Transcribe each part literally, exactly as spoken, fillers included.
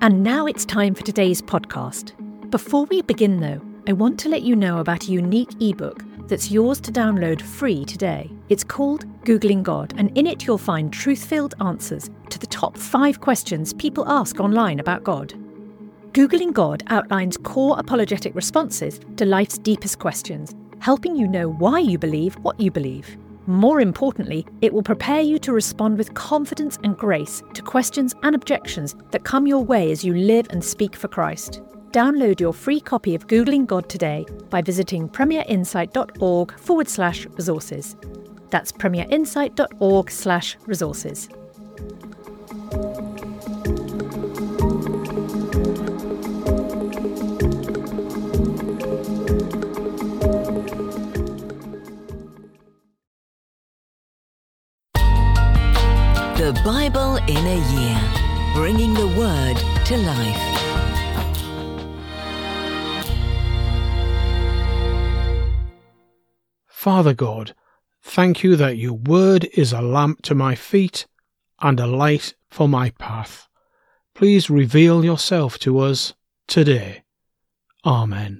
And now it's time for today's podcast. Before we begin though, I want to let you know about a unique ebook that's yours to download free today. It's called Googling God, and in it you'll find truth-filled answers to the top five questions people ask online about God. Googling God outlines core apologetic responses to life's deepest questions, helping you know why you believe what you believe. More importantly, it will prepare you to respond with confidence and grace to questions and objections that come your way as you live and speak for Christ. Download your free copy of Googling God today by visiting premierinsight.org forward slash resources. That's premierinsight.org slash resources. The Bible in a Year, bringing the Word to life. Father God, thank you that your word is a lamp to my feet and a light for my path. Please reveal yourself to us today. Amen.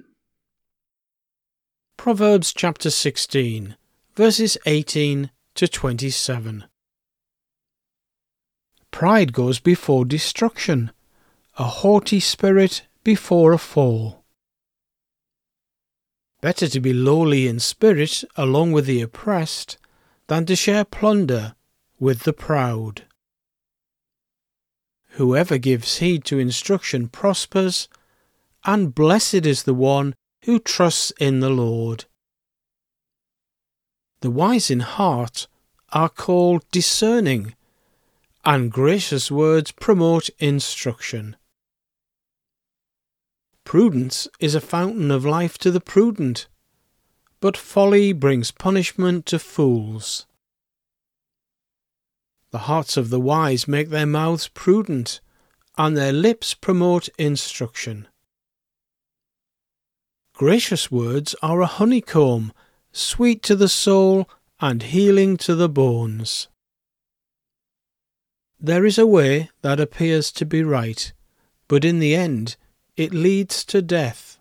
Proverbs chapter sixteen, verses eighteen to twenty-seven. Pride goes before destruction, a haughty spirit before a fall. Better to be lowly in spirit along with the oppressed than to share plunder with the proud. Whoever gives heed to instruction prospers, and blessed is the one who trusts in the Lord. The wise in heart are called discerning, and gracious words promote instruction. Prudence is a fountain of life to the prudent, but folly brings punishment to fools. The hearts of the wise make their mouths prudent, and their lips promote instruction. Gracious words are a honeycomb, sweet to the soul and healing to the bones. There is a way that appears to be right, but in the end it leads to death.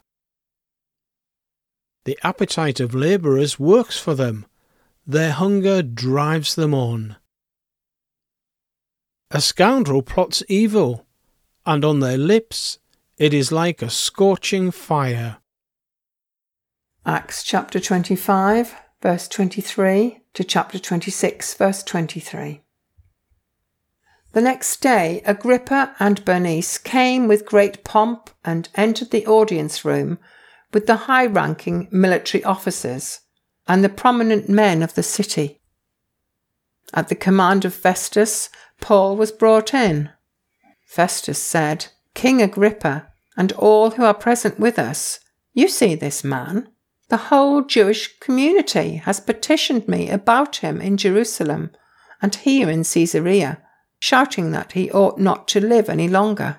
The appetite of labourers works for them, their hunger drives them on. A scoundrel plots evil, and on their lips it is like a scorching fire. Acts chapter twenty-five, verse twenty-three to chapter twenty-six, verse twenty-three. The next day, Agrippa and Bernice came with great pomp and entered the audience room with the high-ranking military officers and the prominent men of the city. At the command of Festus, Paul was brought in. Festus said, "King Agrippa, and all who are present with us, you see this man? The whole Jewish community has petitioned me about him in Jerusalem and here in Caesarea, shouting that he ought not to live any longer.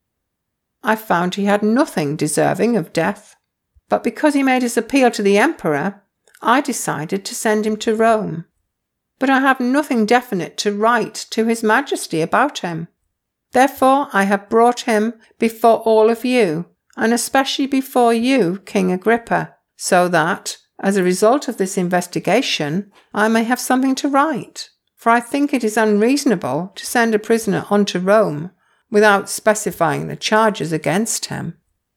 I found he had nothing deserving of death, but because he made his appeal to the emperor, I decided to send him to Rome. But I have nothing definite to write to his majesty about him. Therefore I have brought him before all of you, and especially before you, King Agrippa, so that, as a result of this investigation, I may have something to write. For I think it is unreasonable to send a prisoner on to Rome without specifying the charges against him."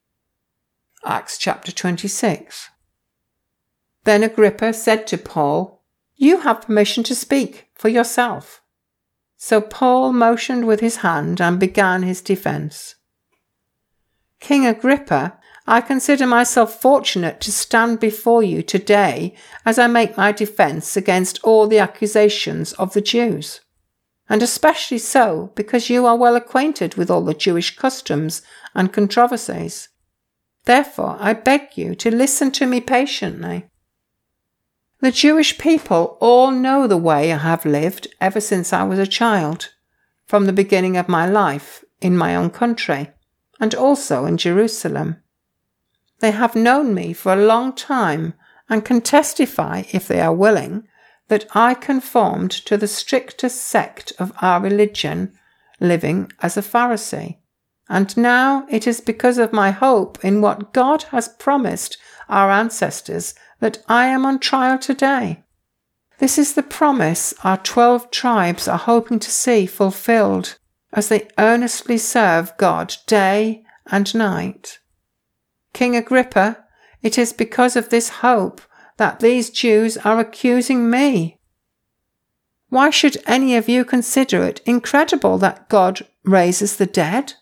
Acts chapter twenty-six. Then Agrippa said to Paul, "You have permission to speak for yourself." So Paul motioned with his hand and began his defence. "King Agrippa, I consider myself fortunate to stand before you today as I make my defence against all the accusations of the Jews, and especially so because you are well acquainted with all the Jewish customs and controversies. Therefore I beg you to listen to me patiently. The Jewish people all know the way I have lived ever since I was a child, from the beginning of my life in my own country, and also in Jerusalem. They have known me for a long time and can testify, if they are willing, that I conformed to the strictest sect of our religion, living as a Pharisee, and now it is because of my hope in what God has promised our ancestors that I am on trial today. This is the promise our twelve tribes are hoping to see fulfilled as they earnestly serve God day and night. King Agrippa, it is because of this hope that these Jews are accusing me. Why should any of you consider it incredible that God raises the dead?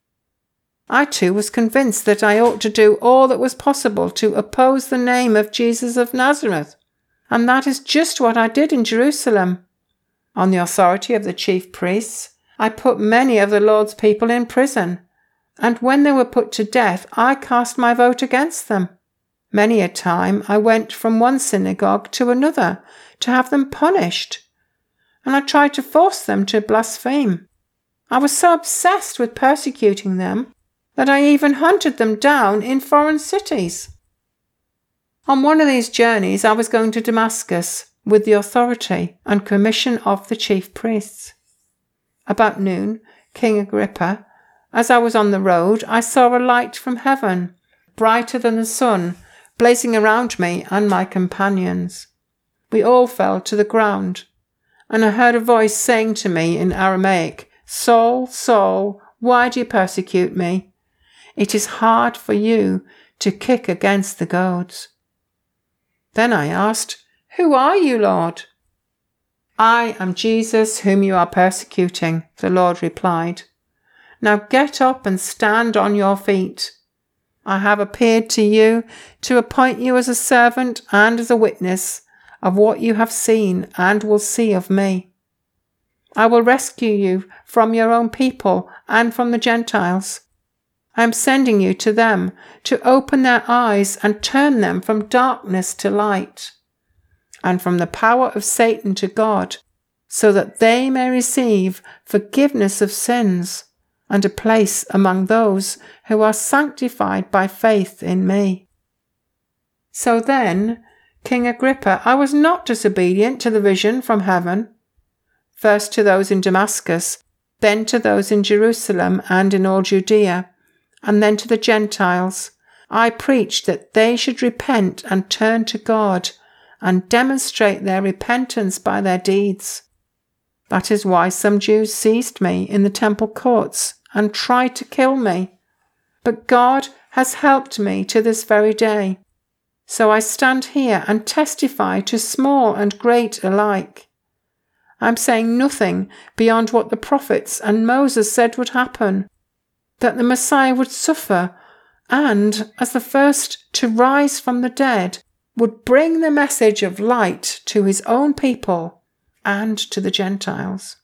I too was convinced that I ought to do all that was possible to oppose the name of Jesus of Nazareth, and that is just what I did in Jerusalem. On the authority of the chief priests, I put many of the Lord's people in prison, and when they were put to death, I cast my vote against them. Many a time I went from one synagogue to another to have them punished, and I tried to force them to blaspheme. I was so obsessed with persecuting them that I even hunted them down in foreign cities. On one of these journeys I was going to Damascus with the authority and commission of the chief priests. About noon, King Agrippa, as I was on the road, I saw a light from heaven, brighter than the sun, blazing around me and my companions. We all fell to the ground, and I heard a voice saying to me in Aramaic, "Saul, Saul, why do you persecute me? It is hard for you to kick against the goads." Then I asked, "Who are you, Lord?" "I am Jesus whom you are persecuting," the Lord replied. "Now get up and stand on your feet. I have appeared to you to appoint you as a servant and as a witness of what you have seen and will see of me. I will rescue you from your own people and from the Gentiles. I am sending you to them to open their eyes and turn them from darkness to light, and from the power of Satan to God, so that they may receive forgiveness of sins and a place among those who are sanctified by faith in me." So then, King Agrippa, I was not disobedient to the vision from heaven. First to those in Damascus, then to those in Jerusalem and in all Judea, and then to the Gentiles, I preached that they should repent and turn to God and demonstrate their repentance by their deeds. That is why some Jews seized me in the temple courts and tried to kill me. But God has helped me to this very day. So I stand here and testify to small and great alike. I am saying nothing beyond what the prophets and Moses said would happen, that the Messiah would suffer and, as the first to rise from the dead, would bring the message of light to his own people and to the Gentiles.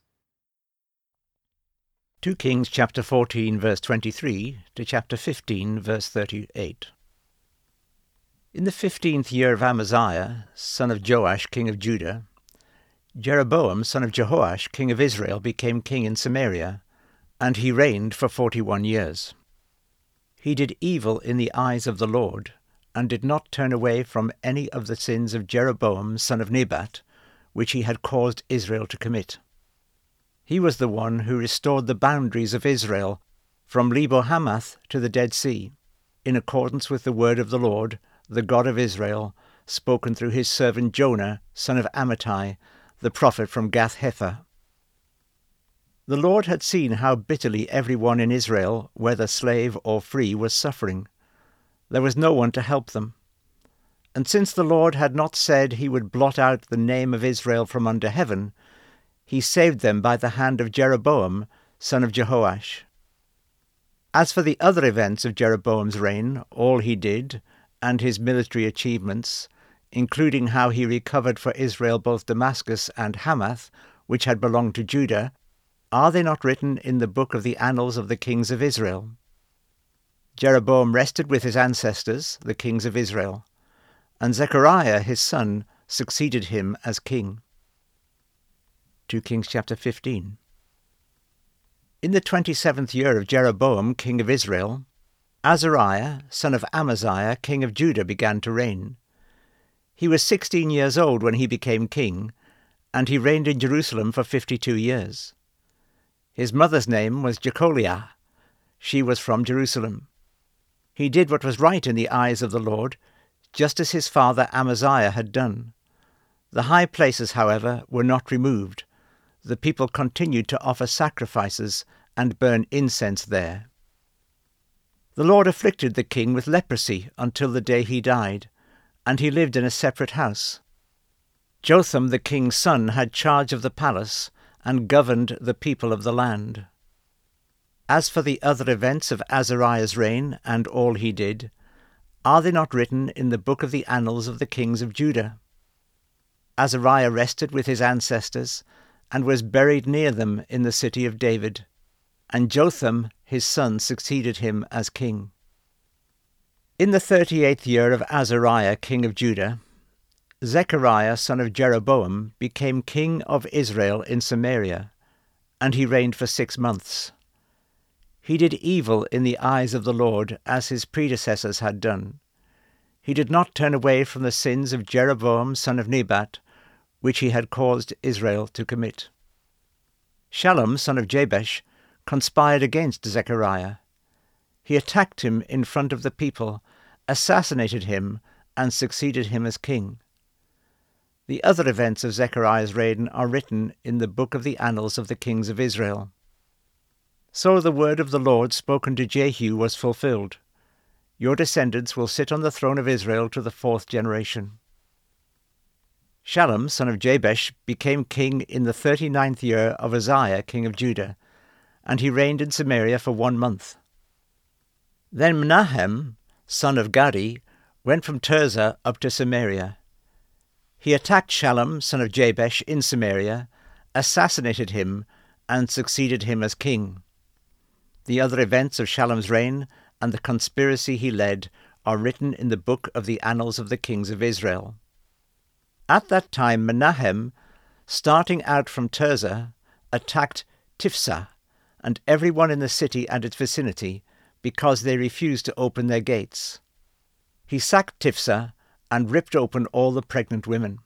Second Kings chapter fourteen verse twenty-three to chapter fifteen verse thirty-eight. In the fifteenth year of Amaziah, son of Joash, king of Judah, Jeroboam, son of Jehoash, king of Israel, became king in Samaria, and he reigned for forty-one years. He did evil in the eyes of the Lord, and did not turn away from any of the sins of Jeroboam, son of Nebat, which he had caused Israel to commit. He was the one who restored the boundaries of Israel from Lebo-Hamath to the Dead Sea, in accordance with the word of the Lord, the God of Israel, spoken through his servant Jonah, son of Amittai, the prophet from Gath-hepher. The Lord had seen how bitterly everyone in Israel, whether slave or free, was suffering. There was no one to help them. And since the Lord had not said he would blot out the name of Israel from under heaven, he saved them by the hand of Jeroboam, son of Jehoash. As for the other events of Jeroboam's reign, all he did, and his military achievements, including how he recovered for Israel both Damascus and Hamath, which had belonged to Judah, are they not written in the book of the annals of the kings of Israel? Jeroboam rested with his ancestors, the kings of Israel, and Zechariah his son succeeded him as king. Second Kings chapter fifteen. In the twenty-seventh year of Jeroboam, king of Israel, Azariah, son of Amaziah, king of Judah, began to reign. He was sixteen years old when he became king, and he reigned in Jerusalem for fifty-two years. His mother's name was Jecholiah. she was from Jerusalem. He did what was right in the eyes of the Lord, just as his father Amaziah had done. The high places, however, were not removed. The people continued to offer sacrifices and burn incense there. The Lord afflicted the king with leprosy until the day he died, and he lived in a separate house. Jotham the king's son had charge of the palace and governed the people of the land. As for the other events of Azariah's reign and all he did, are they not written in the book of the annals of the kings of Judah? Azariah rested with his ancestors and was buried near them in the city of David, and Jotham his son succeeded him as king. In the thirty-eighth year of Azariah king of Judah, Zechariah son of Jeroboam became king of Israel in Samaria, and he reigned for six months. He did evil in the eyes of the Lord, as his predecessors had done. He did not turn away from the sins of Jeroboam son of Nebat, which he had caused Israel to commit. Shallum son of Jabesh conspired against Zechariah. He attacked him in front of the people, assassinated him, and succeeded him as king. The other events of Zechariah's reign are written in the book of the annals of the kings of Israel. So the word of the Lord spoken to Jehu was fulfilled. Your descendants will sit on the throne of Israel to the fourth generation. Shallum son of Jabesh became king in the thirty-ninth year of Uzziah king of Judah, and he reigned in Samaria for one month. Then Menahem son of Gadi went from Tirzah up to Samaria. He attacked Shallum son of Jabesh in Samaria, assassinated him, and succeeded him as king. The other events of Shallum's reign and the conspiracy he led are written in the book of the annals of the kings of Israel. At that time Menahem, starting out from Tirzah, attacked Tiphsah and everyone in the city and its vicinity, because they refused to open their gates. He sacked Tiphsah and ripped open all the pregnant women.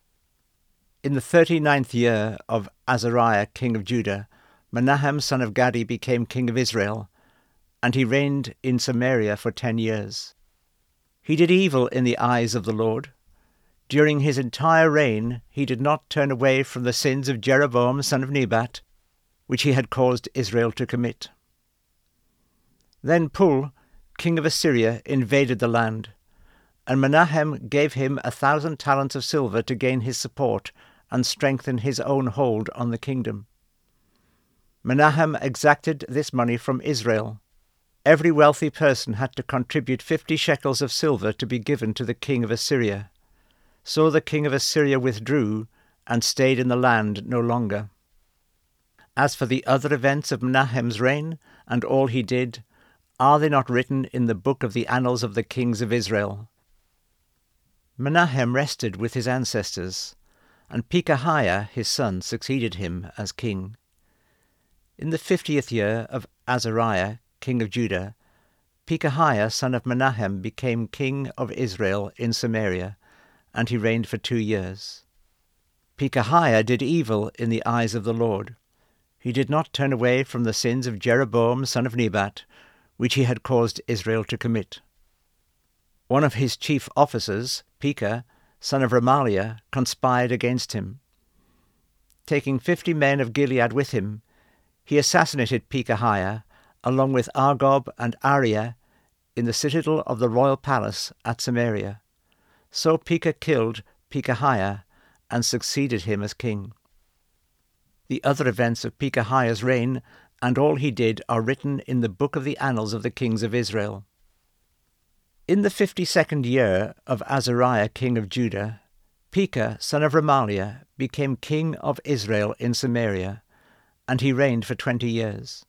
In the thirty-ninth year of Azariah king of Judah, Menahem son of Gadi became king of Israel, and he reigned in Samaria for ten years. He did evil in the eyes of the Lord. During his entire reign he did not turn away from the sins of Jeroboam son of Nebat, which he had caused Israel to commit. Then Pul, king of Assyria, invaded the land, and Menahem gave him a thousand talents of silver to gain his support and strengthen his own hold on the kingdom. Menahem exacted this money from Israel. Every wealthy person had to contribute fifty shekels of silver to be given to the king of Assyria. So the king of Assyria withdrew and stayed in the land no longer. As for the other events of Menahem's reign and all he did, are they not written in the book of the annals of the kings of Israel? Menahem rested with his ancestors, and Pekahiah his son succeeded him as king. In the fiftieth year of Azariah king of Judah, Pekahiah son of Menahem became king of Israel in Samaria, and he reigned for two years. Pekahiah did evil in the eyes of the Lord. He did not turn away from the sins of Jeroboam son of Nebat, which he had caused Israel to commit. One of his chief officers, Pekah, son of Remaliah, conspired against him. Taking fifty men of Gilead with him, he assassinated Pekahiah, along with Argob and Ariah, in the citadel of the royal palace at Samaria. So Pekah killed Pekahiah and succeeded him as king. The other events of Pekahiah's reign and all he did are written in the book of the annals of the kings of Israel. In the fifty-second year of Azariah king of Judah, Pekah son of Remaliah became king of Israel in Samaria, and he reigned for twenty years.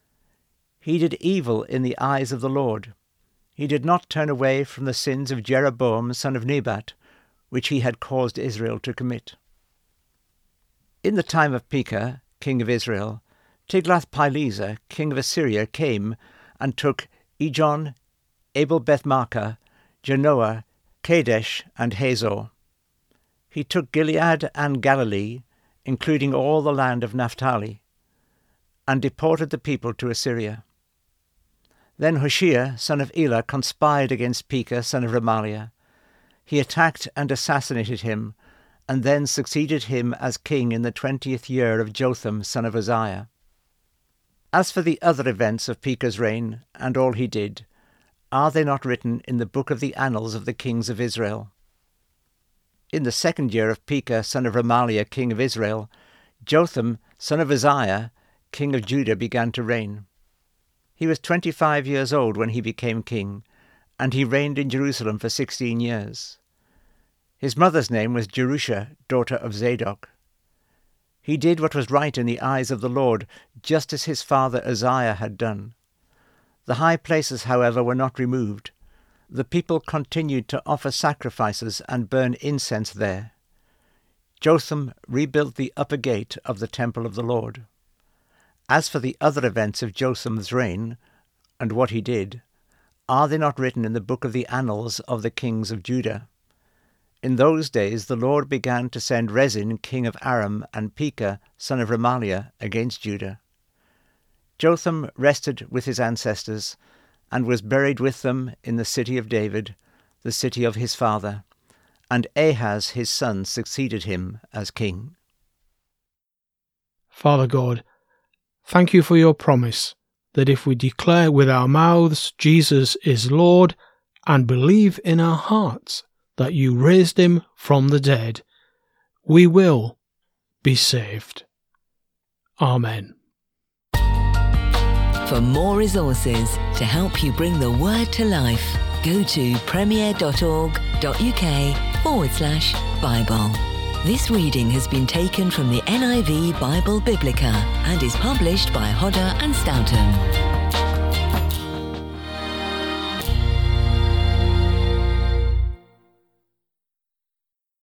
He did evil in the eyes of the Lord. He did not turn away from the sins of Jeroboam son of Nebat, which he had caused Israel to commit. In the time of Pekah, king of Israel, Tiglath-Pileser, king of Assyria, came and took Ijon, Abel-Beth-Maachah, Janoah, Kadesh, and Hazor. He took Gilead and Galilee, including all the land of Naphtali, and deported the people to Assyria. Then Hoshea, son of Elah, conspired against Pekah, son of Remaliah. He attacked and assassinated him, and then succeeded him as king in the twentieth year of Jotham, son of Uzziah. As for the other events of Pekah's reign, and all he did, are they not written in the book of the annals of the kings of Israel? In the second year of Pekah, son of Remaliah, king of Israel, Jotham, son of Uzziah, king of Judah, began to reign. He was twenty-five years old when he became king, and he reigned in Jerusalem for sixteen years. His mother's name was Jerusha, daughter of Zadok. He did what was right in the eyes of the Lord, just as his father Uzziah had done. The high places, however, were not removed. The people continued to offer sacrifices and burn incense there. Jotham rebuilt the upper gate of the temple of the Lord. As for the other events of Jotham's reign, and what he did, are they not written in the book of the annals of the kings of Judah? In those days the Lord began to send Rezin, king of Aram, and Pekah, son of Remaliah, against Judah. Jotham rested with his ancestors, and was buried with them in the city of David, the city of his father, and Ahaz his son succeeded him as king. Father God, thank you for your promise that if we declare with our mouths Jesus is Lord, and believe in our hearts that you raised him from the dead, we will be saved. Amen. For more resources to help you bring the word to life, go to premier.org.uk forward slash Bible. This reading has been taken from the N I V Bible Biblica and is published by Hodder and Stoughton.